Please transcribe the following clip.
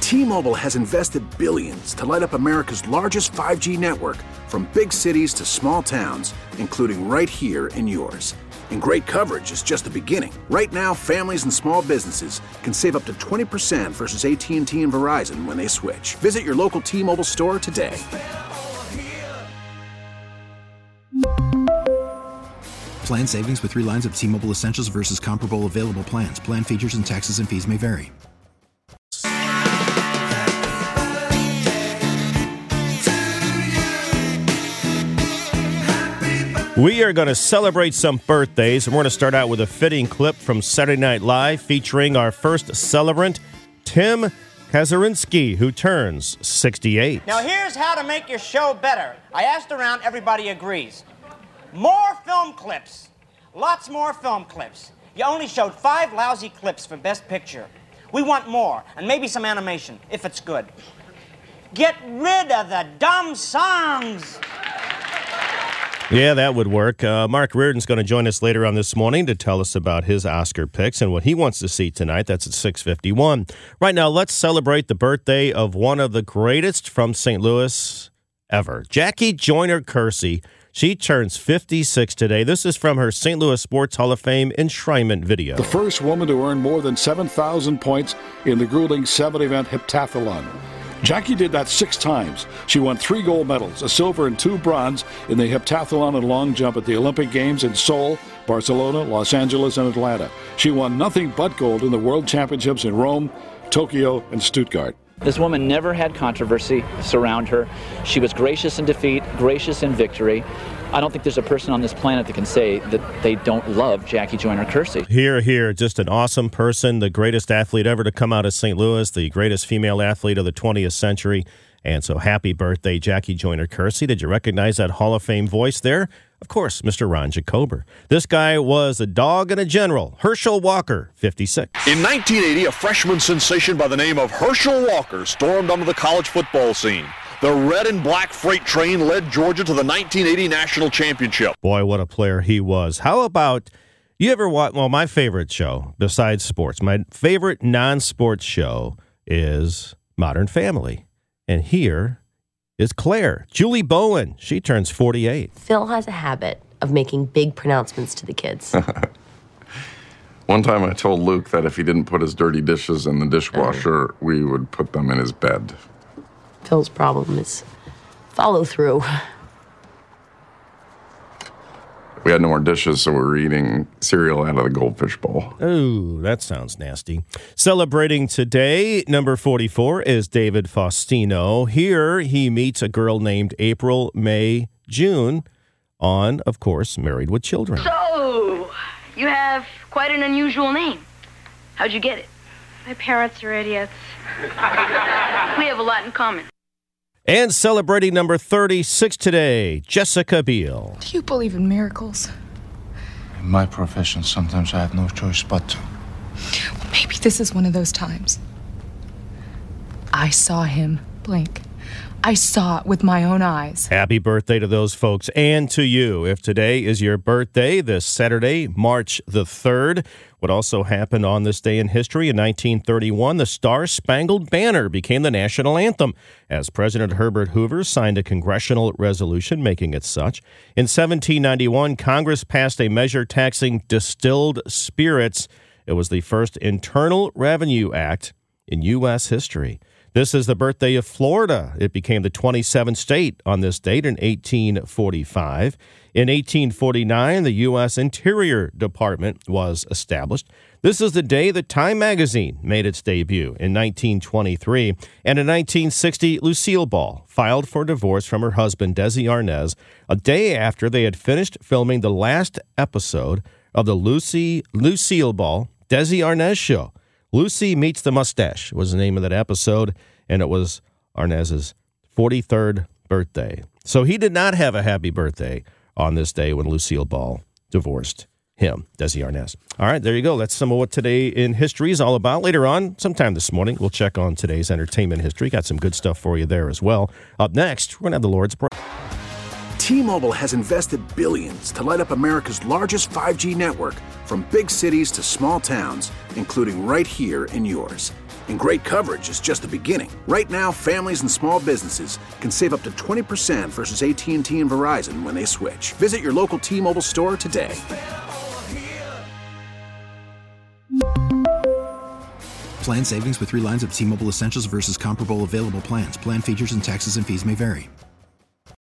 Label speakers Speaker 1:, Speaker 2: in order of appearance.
Speaker 1: T-Mobile has invested billions to light up America's largest 5G network, from big cities to small towns, including right here in yours. And great coverage is just the beginning. Right now, families and small businesses can save up to 20% versus AT&T and Verizon when they switch. Visit your local T-Mobile store today.
Speaker 2: Plan savings with 3 lines of T-Mobile Essentials versus comparable available plans. Plan features and taxes and fees may vary.
Speaker 3: We are going to celebrate some birthdays, and we're going to start out with a fitting clip from Saturday Night Live featuring our first celebrant, Tim Kazurinsky, who turns 68.
Speaker 4: Now, here's how to make your show better. I asked around, everybody agrees. More film clips. Lots more film clips. You only showed 5 lousy clips for Best Picture. We want more, and maybe some animation, if it's good. Get rid of the dumb songs.
Speaker 3: Yeah, that would work. Mark Reardon's going to join us later on this morning to tell us about his Oscar picks and what he wants to see tonight. That's at 6:51. Right now, let's celebrate the birthday of one of the greatest from St. Louis ever, Jackie Joyner Kersee. She turns 56 today. This is from her St. Louis Sports Hall of Fame enshrinement video.
Speaker 5: The first woman to earn more than 7,000 points in the grueling 7-event heptathlon. Jackie did that 6 times. She won 3 gold medals, a silver and 2 bronze in the heptathlon and long jump at the Olympic Games in Seoul, Barcelona, Los Angeles, and Atlanta. She won nothing but gold in the World Championships in Rome, Tokyo, and Stuttgart.
Speaker 6: This woman never had controversy surround her. She was gracious in defeat, gracious in victory. I don't think there's a person on this planet that can say that they don't love Jackie Joyner Kersee.
Speaker 3: Here, just an awesome person, the greatest athlete ever to come out of St. Louis, the greatest female athlete of the 20th century. And so happy birthday, Jackie Joyner Kersee. Did you recognize that Hall of Fame voice there? Of course, Mr. Ron Jacober. This guy was a dog and a general. Herschel Walker, 56.
Speaker 7: In 1980, a freshman sensation by the name of Herschel Walker stormed onto the college football scene. The red and black freight train led Georgia to the 1980 national championship.
Speaker 3: Boy, what a player he was. How about, you ever watch, well, my favorite show, besides sports, my favorite non-sports show is Modern Family. And here is Claire, Julie Bowen. She turns 48.
Speaker 8: Phil has a habit of making big pronouncements to the kids.
Speaker 9: One time I told Luke that if he didn't put his dirty dishes in the dishwasher, we would put them in his bed.
Speaker 8: Phil's problem is follow through.
Speaker 9: We had no more dishes, so we were eating cereal out of the goldfish bowl.
Speaker 3: Ooh, that sounds nasty. Celebrating today, number 44 is David Faustino. Here he meets a girl named April May June on, of course, Married with Children.
Speaker 10: So, you have quite an unusual name. How'd you get it?
Speaker 11: My parents are idiots.
Speaker 10: We have a lot in common.
Speaker 3: And celebrating number 36 today, Jessica Biel.
Speaker 11: Do you believe in miracles?
Speaker 12: In my profession, sometimes I have no choice but to.
Speaker 11: Well, maybe this is one of those times. I saw him blink. I saw it with my own eyes.
Speaker 3: Happy birthday to those folks and to you. If today is your birthday, this Saturday, March the 3rd, what also happened on this day in history, in 1931, the Star-Spangled Banner became the national anthem as President Herbert Hoover signed a congressional resolution making it such. In 1791, Congress passed a measure taxing distilled spirits. It was the first Internal Revenue Act in U.S. history. This is the birthday of Florida. It became the 27th state on this date in 1845. In 1849, the U.S. Interior Department was established. This is the day that Time magazine made its debut in 1923. And in 1960, Lucille Ball filed for divorce from her husband, Desi Arnaz, a day after they had finished filming the last episode of the Lucille Ball, Desi Arnaz show. Lucy Meets the Mustache was the name of that episode, and it was Arnaz's 43rd birthday. So he did not have a happy birthday on this day when Lucille Ball divorced him, Desi Arnaz. All right, there you go. That's some of what today in history is all about. Later on, sometime this morning, we'll check on today's entertainment history. Got some good stuff for you there as well. Up next, we're going to have the Lord's Prayer.
Speaker 1: T-Mobile has invested billions to light up America's largest 5G network, from big cities to small towns, including right here in yours. And great coverage is just the beginning. Right now, families and small businesses can save up to 20% versus AT&T and Verizon when they switch. Visit your local T-Mobile store today.
Speaker 2: Plan savings with 3 lines of T-Mobile Essentials versus comparable available plans. Plan features and taxes and fees may vary.